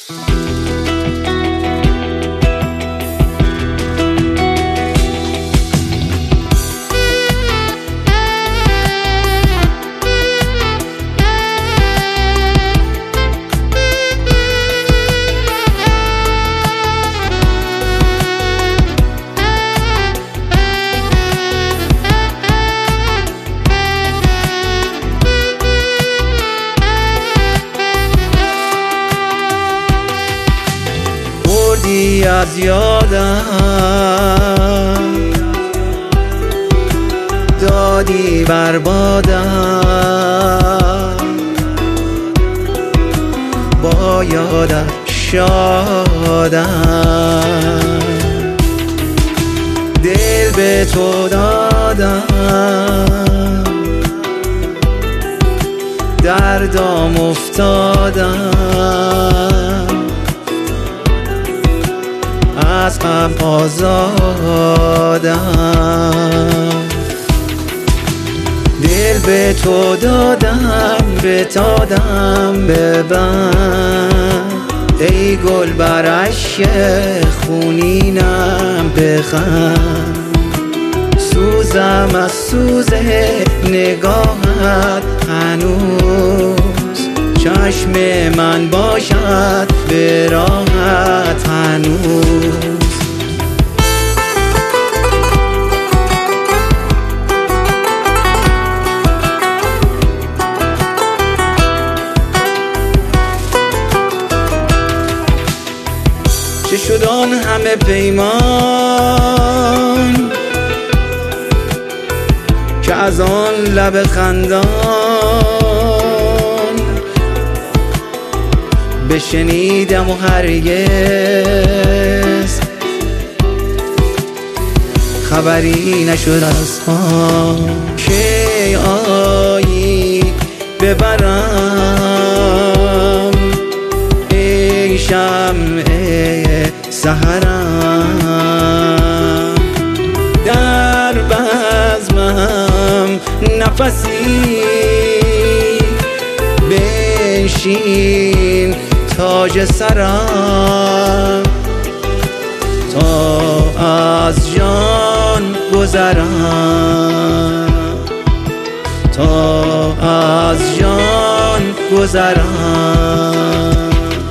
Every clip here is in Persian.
بردی از یادم، دادی بربادم، با یادت شادم، دل به تو دادم، دردام افتادم، از غم آزادم، دل به تو دادم، به دادم ببند ای گل بر اشک خونینم بخند، سوزم از سوز نگاهت هنوز، چشم من باشد به راحت هنوز. چه شد آن همه پیمان که از آن لب خندان بشنیدم و هرگز خبری نشد از آن که آیی ببرم ای شمع سحرم، در بزمم نفسی بنشین تاج سرم، تا از جان گذرم، تا از جان گذرم.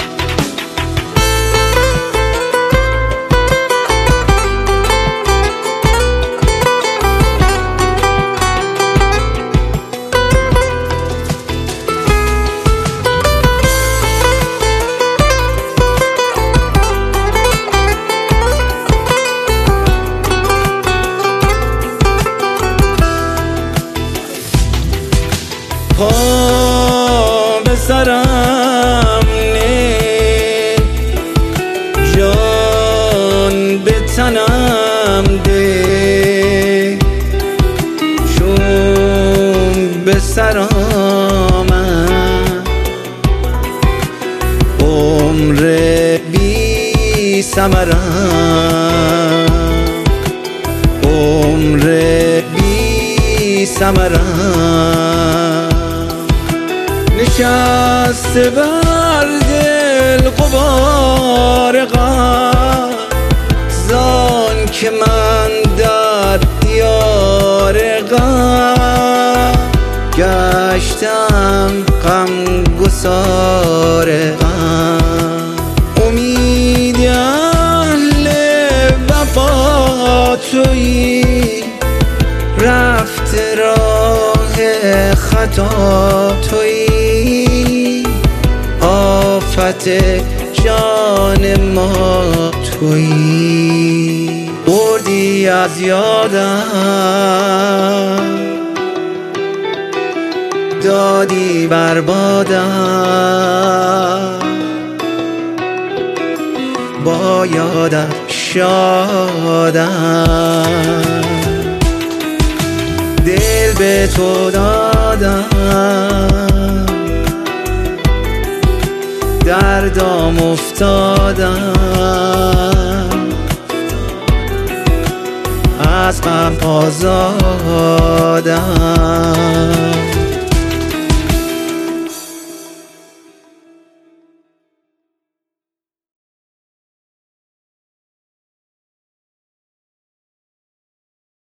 پا به سرم نه، جان به تنم ده، چون به سرم عمر بی ثمرم، عمر بی ثمرم، نشسته بر دل غبار غم، زان که من در دیار غم گشتم غم گسار غم، امید اهل وفا تویی، رفت راه خطا تویی، آفت جان ما تویی. بردی از یادم، دادی بربادم، با یادت شادم، دل به تو دادم، دردام افتادم، از غم آزادم.